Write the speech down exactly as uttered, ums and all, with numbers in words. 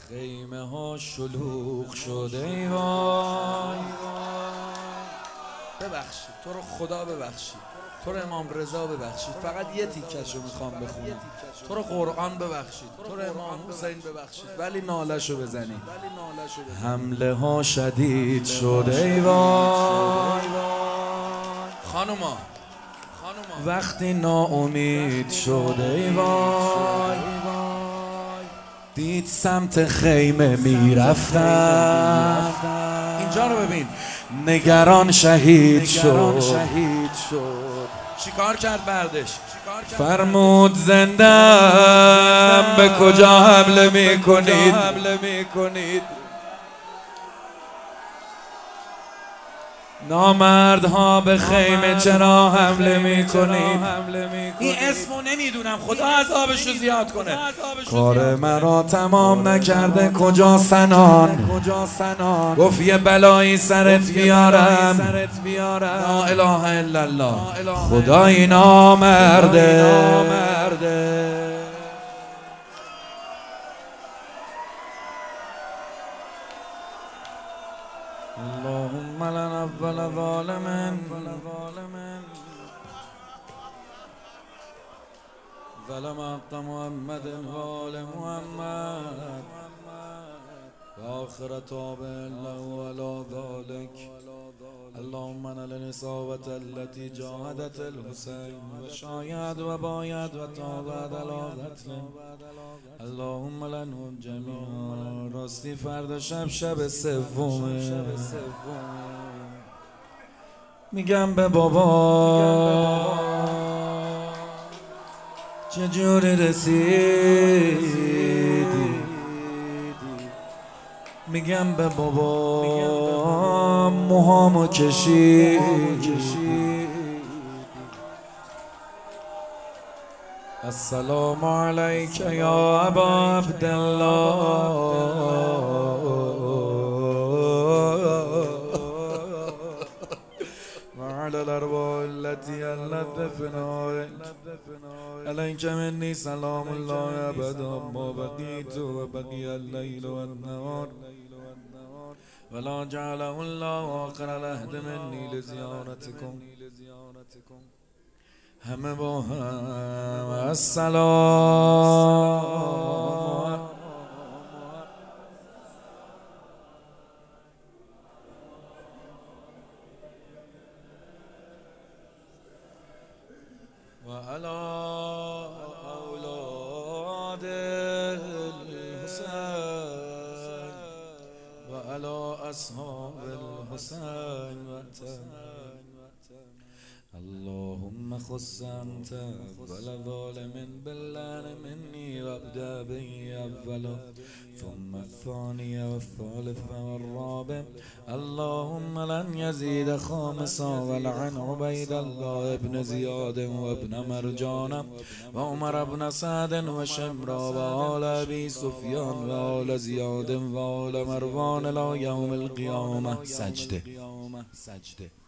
خیمه ها شلوغ شده ای وای. ببخشید تو رو خدا، ببخشید تو رو امام رضا ببخشید، فقط یه تیکش رو میخوام بخونم. تو رو قرآن ببخشید، تو رو امام حسین ببخشید، ولی نالشو بزنی. حمله ها شدید شده ای وای. خانوما وقتی ناامید شده ای وای، دید سمت خیمه میرفتم، اینجا رو ببین، نگران شهید شد. چیکار کرد بعدش؟ فرمود زندم به کجا حمله میکنید؟ نامردها به خیمه چرا حمله میکنید؟ این اسمو نمیدونم، خدا عذابشو زیاد کنه. کار مرا تمام نکرده کجا سنان؟ گفت یه بلایی سرت بیارم. لا اله الا الله، خدای نامرده. اللهم لن اول ظالم ظلم حق محمد وآل محمد وآخر تاب له ولا ذلك. اللهم نل الإصابة التي جاهدت الحسين وشايد وبايد وتابد على قتله. اللهم لنهم جميعا. راستی فردا شب شب سومه، میگم به بابا چجوری رسیدی، میگم به بابا موهامو کشیدی. السلام علیک یا ابا عبدالله. وعلى الأرواح التي ألت بفنائك عليك مني سلام الله أبدا ما بقيت وبقي الليل والنهار ولا جعله الله آخر العهد مني لزيارتكم. همه با هم السلام وعلى أولاد الحسين وعلى أصحاب الحسين وأتم. اللهم خص أنت أول ظالم باللعن مني وابدأ به أولا ثم الثاني والثالث والرابع. اللهم لن يزيد خامسا ولعن عبيد الله ابن زياد وابن مرجان وعمر بن سعد وشمرا وآل أبي سفيان وآل زياد وآل مروان إلى يوم القيامة. سجده.